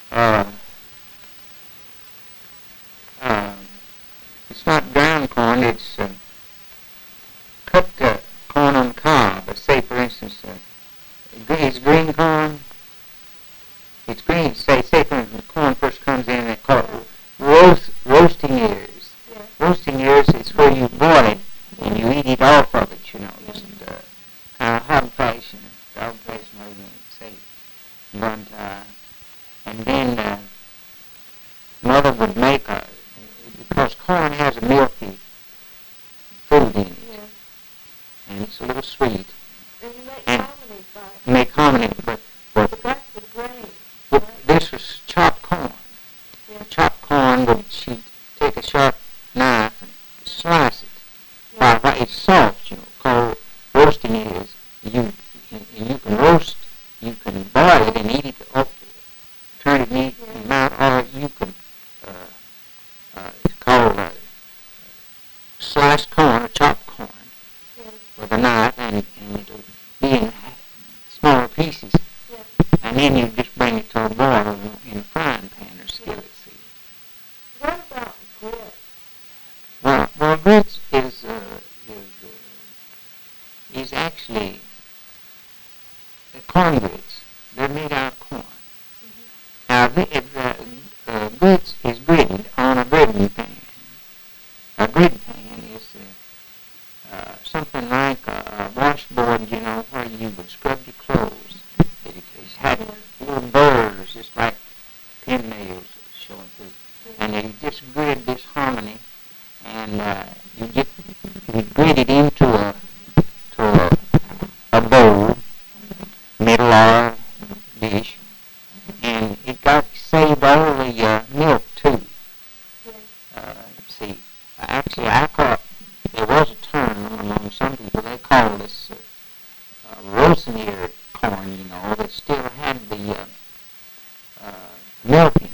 Uh, uh, it's not ground corn. It's cooked corn on the cob. Say, for instance, it's green corn. It's green. Say for instance, corn first comes in and called roasting ears. Yeah. Roasting ears is where you boil it and you eat it off of it. Just kind of hog fashion, dog fashion, whatever you say. But and then mother would make because corn has a milky food in it, Yeah. and it's a little sweet. And you make And hominy by it. make hominy, but But that's the grain. Well, Right? this was chopped corn. Yeah. Chopped corn, but she'd take a sharp knife and slice it. Yeah. While it's soft, cold roasting it is. You can roast, you can boil it and eat it up, turn it neat in your mouth, or you can, it's called sliced corn or chopped corn Yeah. with a knife, and it'll be in smaller pieces. Yeah. And then you just bring it to a boil in a frying pan or skillet. See. What about grits? Well, grits is actually corn grits. They're made out of corn. Mm-hmm. Now, grits is gridded on a gridding pan. A grid pan is something like a washboard, where you would scrub your clothes. It had little burrs, just like pin nails showing through. And you just grid this hominy, and you grid it into a bowl, middle or dish, and it got saved all the milk too. See, actually, I thought there was a term among some people. They called this roasting ear corn, that still had the milk in it.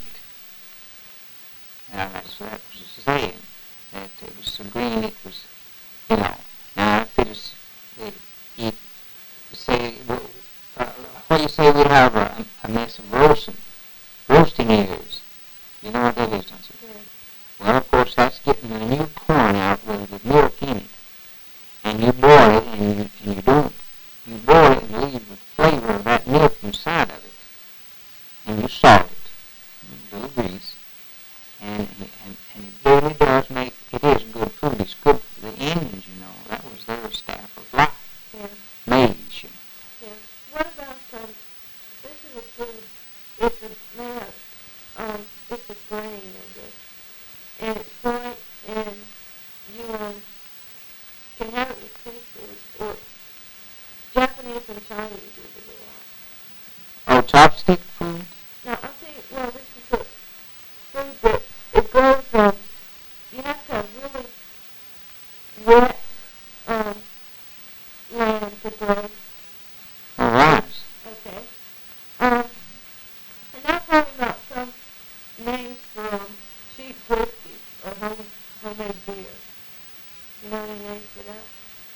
Now, that's what was saying, that it was so green, it was, Now, if it is, you say, what do you say we have a mess of roasting ears? You know what that is, don't you? Yeah. Well, of course, that's getting the new corn out with the milk in it. And you boil it, and you don't. You boil it and leave the flavor of that milk inside of it. And you salt it, a little grease. And it really does it is good food. It's good for the Indians, That was their staff of life. Yeah. Maize, Yeah. What about this is a food, it's a grain, I guess. And it's bright, and you can have it with seafood, or Japanese and Chinese use it a lot. Oh, chopstick food? Now, I think, this is a food that it grows, you have to have really wet land to grow. Oh, rice. Okay. And I'm talking about some names for cheap whiskey or homemade beer. You know any names for that?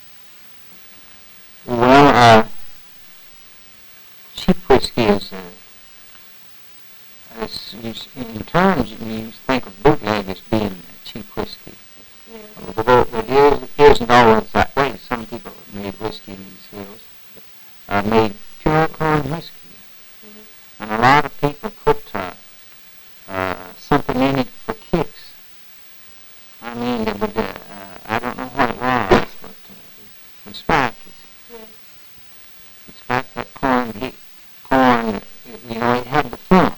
Well, cheap whiskey is, in terms, you think of bootleg as being cheap whiskey. Yeah. Although it isn't always that way. Some people have made whiskey in these hills, made pure corn whiskey. Mm-hmm. And a lot of people put something in it for kicks. I mean, they would, I don't know what it was, but it would spike it. Yeah. It spiked that corn, it had the funk.